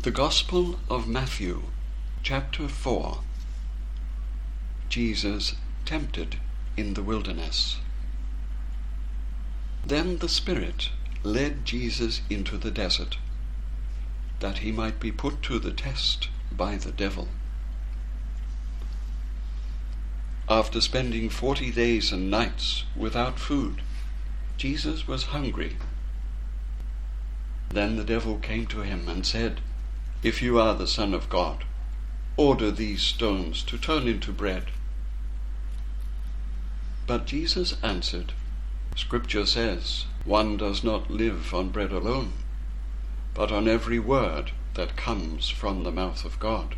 The Gospel of Matthew, chapter 4. Jesus tempted in the wilderness. Then the Spirit led Jesus into the desert, that he might be put to the test by the devil. After spending 40 days and nights without food, Jesus was hungry. Then the devil came to him and said, "If you are the Son of God, order these stones to turn into bread." But Jesus answered, "Scripture says, one does not live on bread alone, but on every word that comes from the mouth of God."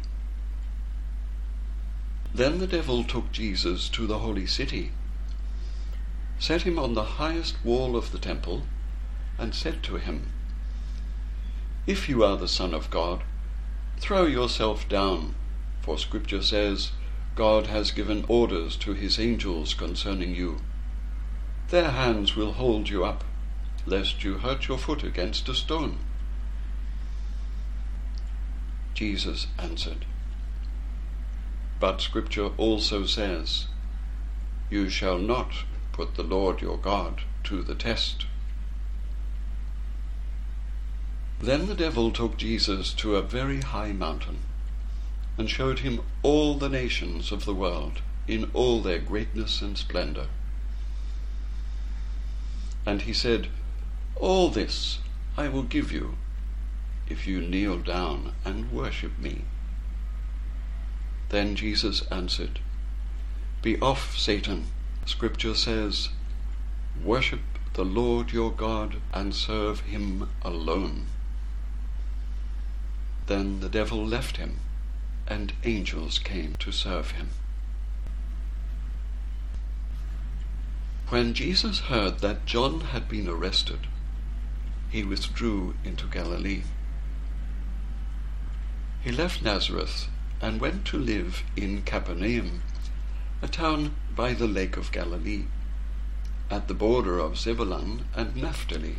Then the devil took Jesus to the holy city, set him on the highest wall of the temple, and said to him, "If you are the Son of God, throw yourself down, for Scripture says, God has given orders to his angels concerning you. Their hands will hold you up, lest you hurt your foot against a stone." Jesus answered, "But Scripture also says, you shall not put the Lord your God to the test." Then the devil took Jesus to a very high mountain, and showed him all the nations of the world in all their greatness and splendor. And he said, "All this I will give you, if you kneel down and worship me." Then Jesus answered, "Be off, Satan. Scripture says, worship the Lord your God and serve him alone." Then the devil left him, and angels came to serve him. When Jesus heard that John had been arrested, he withdrew into Galilee. He left Nazareth and went to live in Capernaum, a town by the lake of Galilee, at the border of Zebulun and Naphtali.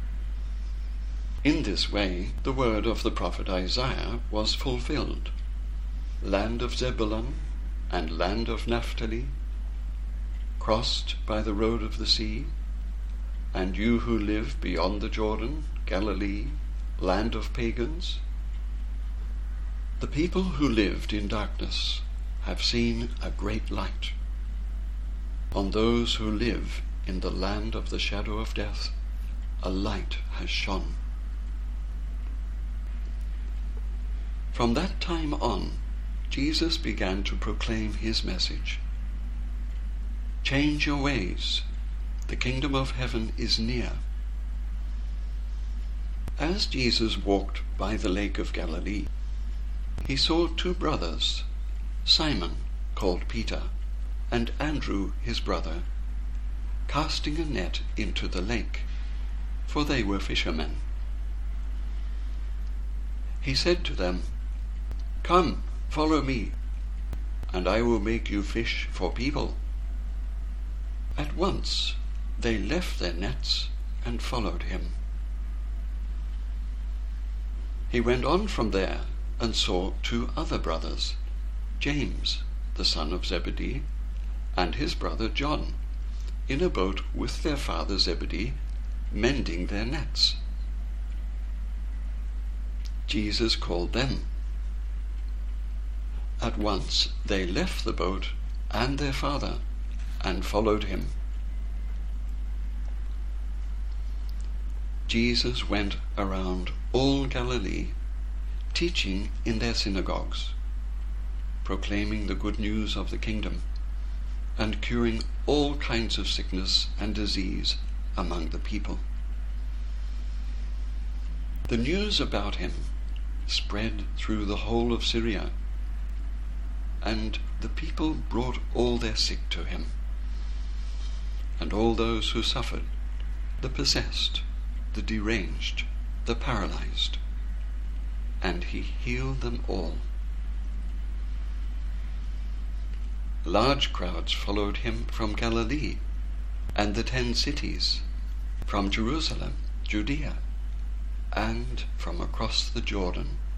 In this way the word of the prophet Isaiah was fulfilled. Land of Zebulun and land of Naphtali, crossed by the road of the sea, and you who live beyond the Jordan, Galilee, land of pagans. The people who lived in darkness have seen a great light. On those who live in the land of the shadow of death, a light has shone. From that time on, Jesus began to proclaim his message. "Change your ways. The kingdom of heaven is near." As Jesus walked by the lake of Galilee, he saw two brothers, Simon, called Peter, and Andrew his brother, casting a net into the lake, for they were fishermen. He said to them, "Come, follow me, and I will make you fish for people." At once they left their nets and followed him. He went on from there and saw two other brothers, James, the son of Zebedee, and his brother John, in a boat with their father Zebedee, mending their nets. Jesus called them. At once they left the boat and their father and followed him. Jesus went around all Galilee, teaching in their synagogues, proclaiming the good news of the kingdom, and curing all kinds of sickness and disease among the people. The news about him spread through the whole of Syria, and the people brought all their sick to him, and all those who suffered, the possessed, the deranged, the paralyzed, and he healed them all. Large crowds followed him from Galilee and the 10 cities, from Jerusalem, Judea, and from across the Jordan,